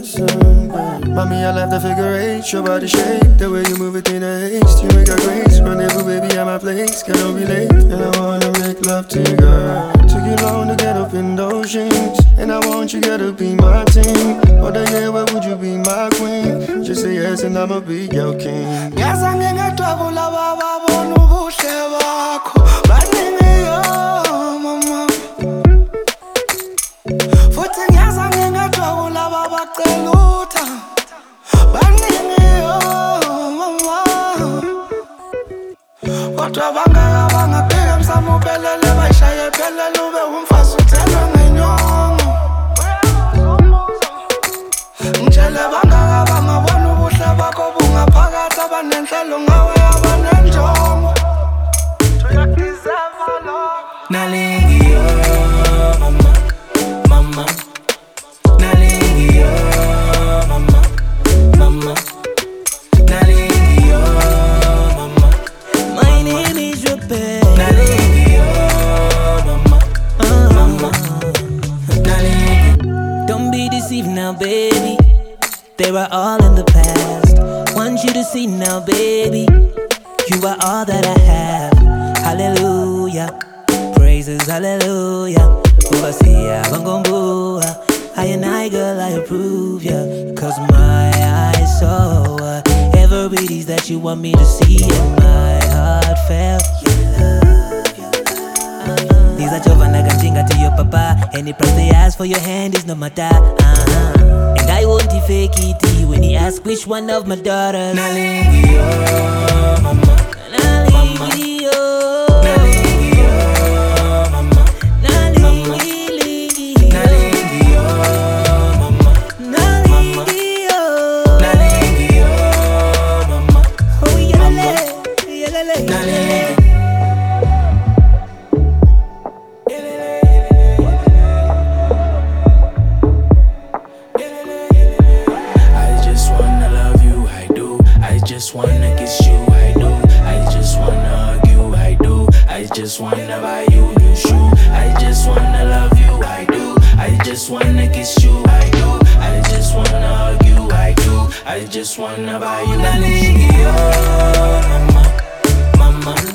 listen, girl. Mommy, I love the figure eight, your body shape, the way you move it in a haste. You make a grace, rendezvous, baby, at my place. Can't be late, and I wanna make love to you, girl. Took you long to get up in those jeans, and I want you, girl, to be my team. Other year, where would you be my queen? Just say yes, and I'ma be your king. Yes, I'm in a trouble, baba, bonu bushe wako. Baningi yo, mama. Futhi ngiyazange ngathola baba celuta. Baningi yo, mama. Kodwa bangafika msamubelele bashaye belele ube umfazi uthelwe ngenyongo. Ngitshele bangabona ubuhle bakho bungaphakathi abanenhlelo ngawe abanenjongo. Uyadeserve lo. Nalingi yo, mama. Mama, Nalingi, oh, mama, mama, Nalingi, oh, mama. My name is Rebecca. Nalingi, oh, mama, mama, Nalingi. Don't be deceived now, baby. They were all in the past. Want you to see now, baby. You are all that I have. Hallelujah. Praises, hallelujah. Overseer, Bangomboa. I and I, girl, I approve ya. Cause my eyes saw every it is that you want me to see. And my heart felt your love. These are Giovanna Ganjinga to your papa. Any price they ask for your hand is no matter. And I won't fake it when he asks which one of my daughters. Nalingi, oh, mama. Nalingi, oh. Wanna kiss you, I do. I just wanna hug you, I do. I just wanna buy you new shoe. I just wanna love you, I do. I just wanna kiss you, I do. I just wanna hug you, I do. I just wanna buy you Nalingi, oh, mama, mama.